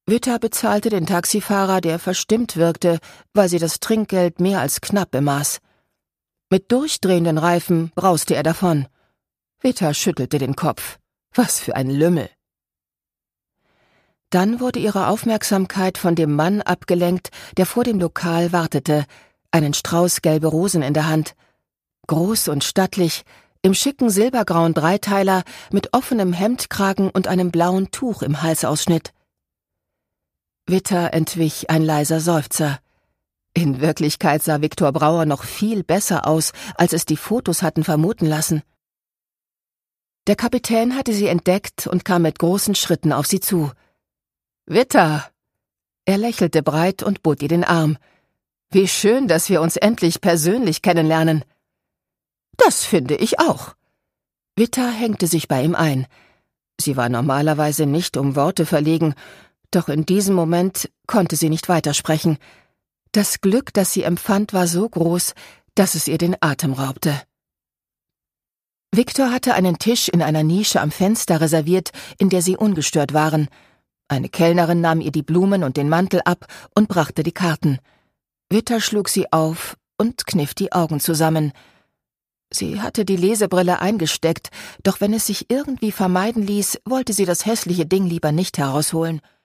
Witter bezahlte den Taxifahrer, der verstimmt wirkte, weil sie das Trinkgeld mehr als knapp bemaß. Mit durchdrehenden Reifen brauste er davon. Witter schüttelte den Kopf. Was für ein Lümmel! Dann wurde ihre Aufmerksamkeit von dem Mann abgelenkt, der vor dem Lokal wartete, einen Strauß gelbe Rosen in der Hand. Groß und stattlich, im schicken silbergrauen Dreiteiler, mit offenem Hemdkragen und einem blauen Tuch im Halsausschnitt. Witter entwich ein leiser Seufzer. In Wirklichkeit sah Viktor Brauer noch viel besser aus, als es die Fotos hatten vermuten lassen. Der Kapitän hatte sie entdeckt und kam mit großen Schritten auf sie zu. »Witter!« Er lächelte breit und bot ihr den Arm. »Wie schön, dass wir uns endlich persönlich kennenlernen.« »Das finde ich auch.« Witter hängte sich bei ihm ein. Sie war normalerweise nicht um Worte verlegen, doch in diesem Moment konnte sie nicht weitersprechen. Das Glück, das sie empfand, war so groß, dass es ihr den Atem raubte. Viktor hatte einen Tisch in einer Nische am Fenster reserviert, in der sie ungestört waren. Eine Kellnerin nahm ihr die Blumen und den Mantel ab und brachte die Karten. Witter schlug sie auf und kniff die Augen zusammen. Sie hatte die Lesebrille eingesteckt, doch wenn es sich irgendwie vermeiden ließ, wollte sie das hässliche Ding lieber nicht herausholen.